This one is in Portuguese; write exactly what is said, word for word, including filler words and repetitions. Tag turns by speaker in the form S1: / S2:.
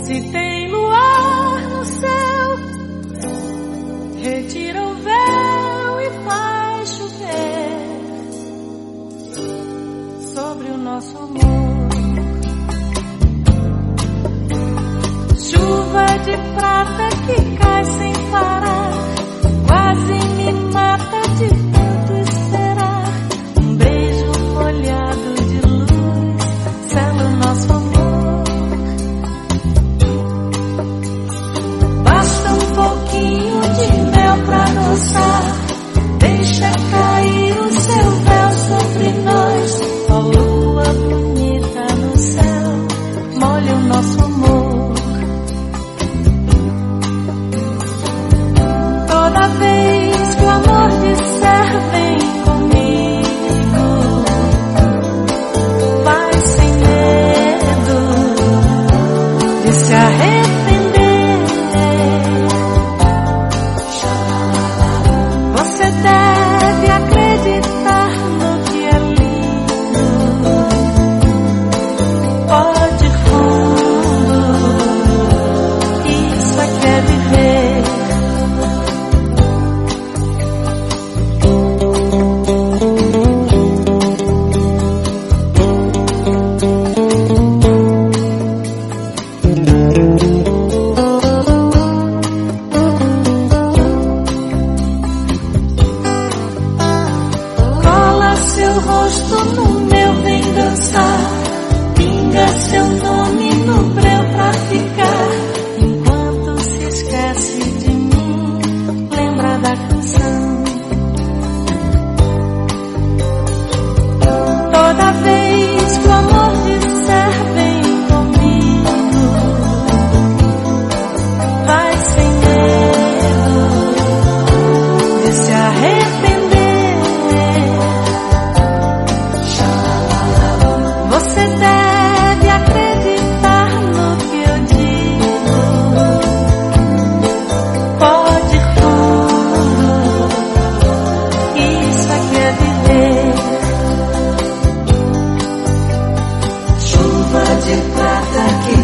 S1: Se tem luar no céu, retira o véu e faz chover sobre o nosso amor. Chuva de prata que cai sem parar, quase me mata de tanto esperar. Um beijo molhado de luz sela o nosso amor. Basta um pouquinho de mel pra gozar, deixa cair o seu véu sobre nós. Ó lua bonita no céu, molha o nosso amor. Toda vez que o amor disser vem comigo, vai sem medo de se arrepender. Você deve acreditar no que é lindo. Pode ir fundo, isso aqui é viver. Seu rosto no meu, vem dançar. Pinga seu nome no breu pra ficar. Enquanto se esquece de mim, lembra da canção. Toda vez que o amor disser vem comigo, vai sem medo de se arrepender. Você deve acreditar no que eu digo. Pode ir fundo, isso aqui é viver. Chuva de prata que